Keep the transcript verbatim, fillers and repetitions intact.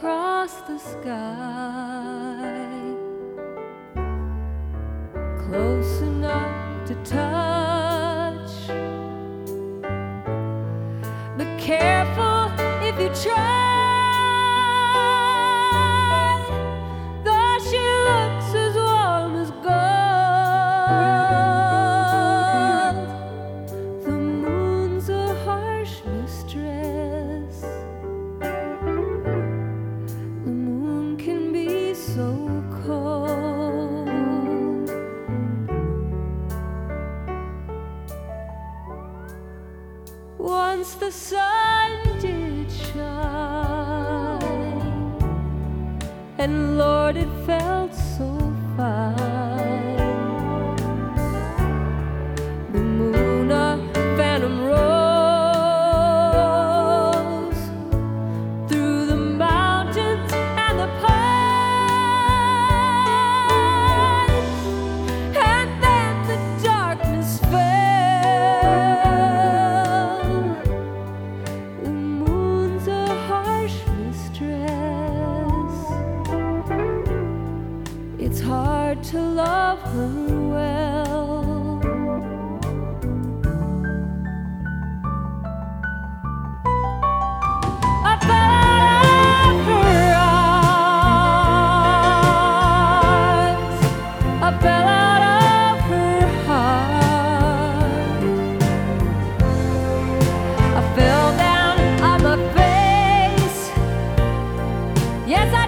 across the sky, close enough to touch, but careful if you try. Though she looks as warm as gold, the moon's a harsh mistress. The moon can be so cold. Once the sun did shine, and Lord, it felt so fine. The moon, a phantom rose through the mountains and the pines, and then the darkness fell. The moon's a harsh mistress. It's hard to love her well. I fell out of her arms. I fell out of her heart. I fell down on my face. Yes, I